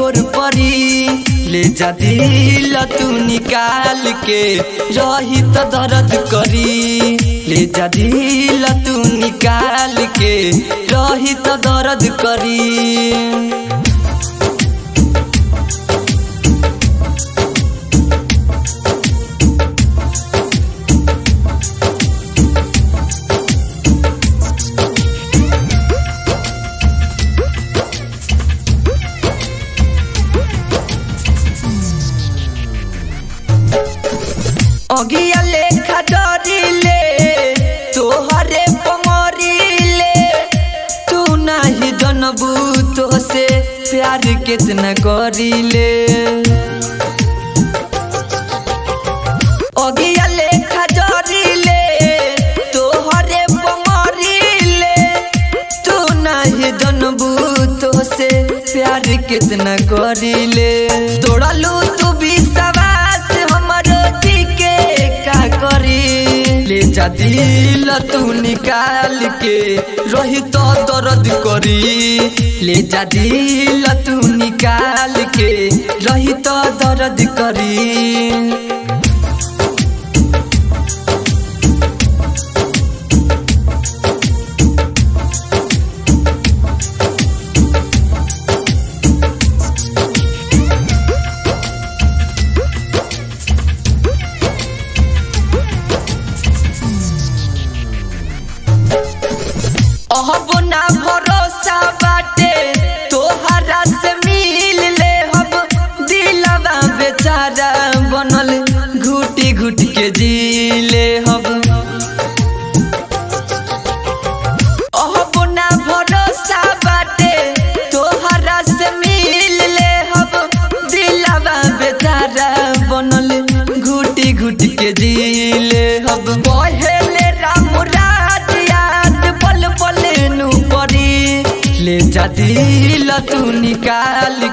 गोर परी ले जा दिल तू निकाल के रही तो दर्द करी ले जा दिल तू निकाल के रही तो दर्द करी। अगिया लेखा डरिले तोहरे पमरिले तू नाही जनबू तो से प्यार कितना करिले। अगिया लेखा डरिले तोहरे पमरिले तू नाही जनबू तो से प्यार कितना करिले। तोड़लू तू विश्वास हमरो ले जा दिल तू निकाल के रही तो दर्द करी ले जा दिल तू निकाल के रही तो दर्द करी। अब ना भरोसा बाटे तोहरा से मिल ले हम दिलवा बेचारा बनल घुटी घुट के जी ले हम। अब ना भरोसा बाटे तोहरा से मिल ले हम दिलवा बेचारा बनल घुटी घुट के जी ले हम। पहले राम ले जा दिल तू निकाल